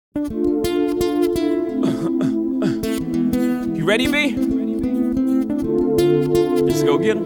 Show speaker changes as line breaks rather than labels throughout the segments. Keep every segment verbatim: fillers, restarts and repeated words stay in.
You ready, B? Let's go get 'em.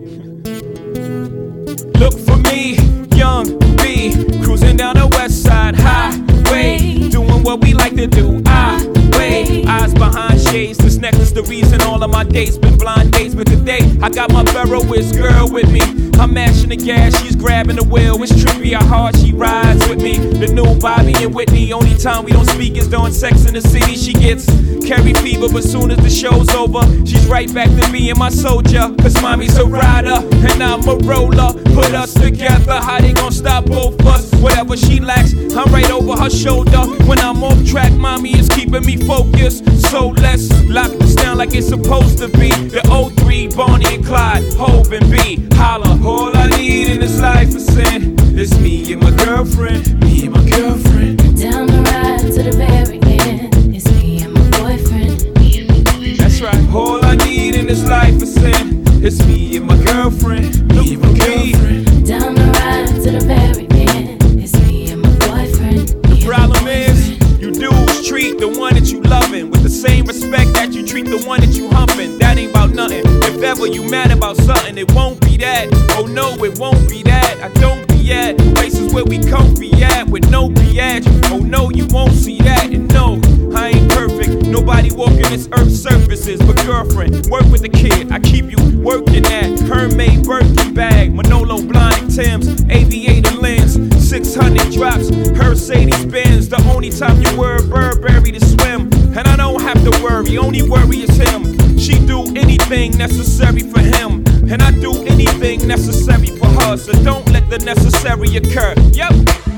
Look for me, young B, cruising down the west side highway, doing what we like to do. I wait, eyes behind shades. This necklace the reason all of my dates been blind dates. But today I got my Ferroist girl with me. I'm mashing the gas, she's grabbing the wheel. It's trippy how hard she rides with me. The new Bobby and Whitney. Only time we don't speak is during Sex in the City. She gets carry fever, but soon as the show's over, she's right back to being my soldier. Cause mommy's a rider and I'm a roller. Put us together, how they gon' stop both us? Whatever she lacks, I'm right over her shoulder. When I'm off track, mommy is keeping me focused. So let's lock this down like it's supposed to be. The oh three, Bonnie and Clyde, Hov and B. Holla, all I need in this life is sin. It's me and my girlfriend, me and my girlfriend.
Down the ride to the very end. It's me and my boyfriend, me and my boyfriend.
That's right. All I need in this life is sin. It's me and my girlfriend, me and my girlfriend.
Down the ride to the very end. It's me and my boyfriend.
The problem is, you dudes treat the one that you loving with the same respect that you treat the one that you humping. That ain't about nothing. If ever you mad about something, it won't be that. Oh no, it won't be that. I don't be at places where we comfy at with no biatch. Oh no, you won't see that. And no, I ain't perfect. Nobody walking this earth's surfaces. But girlfriend, work with the kid. I keep you working at Hermès Birkin bag, Manolo Blahnik Timbs, aviator lens, six hundred drops, Mercedes Benz. The only time you wear a Burberry to swim, and I don't have to worry. Only worry is him. She do anything necessary for him, and I do anything necessary for her. So don't let the necessary occur. Yep.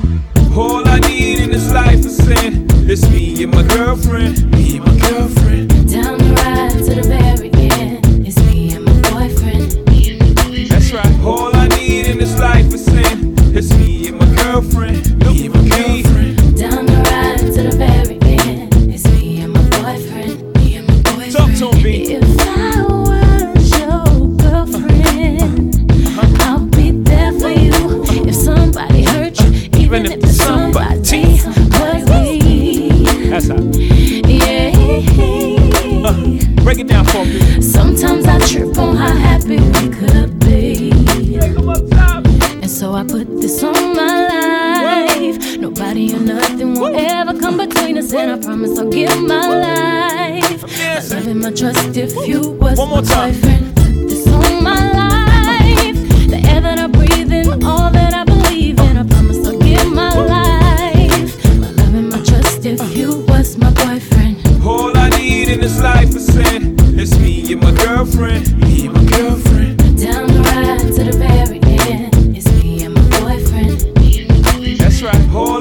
All I need in this life is sin. It's me and my girlfriend, me and my girlfriend.
Down the ride to the very end. It's me and my boyfriend, me and my boyfriend.
That's right. All I need in this life is sin. It's me and my girlfriend, me and my girlfriend.
Down the ride to the very end. It's me and my boyfriend, me and my boyfriend.
Talk to him, B.
If I was your girlfriend, uh-huh. I'll be there for you. If somebody hurt you, even, even if it's somebody, somebody was me.
That's how.
Yeah.
Uh, break it down for me.
Sometimes I trip on how happy we could be.
Break 'em up top.
And so I put this on my life. Nobody or nothing will ever come between us, and I promise I'll give my life. My love and my trust if you was
One more
my
time.
boyfriend. Put this on my life. The air that I breathe in, all that I believe in, I promise I'll give my life. My love and my trust if you was my boyfriend.
All I need in this life is sin. It's me and my girlfriend, me and my girlfriend.
Down the ride to the very end. It's me and my boyfriend, me and my boyfriend.
That's right. All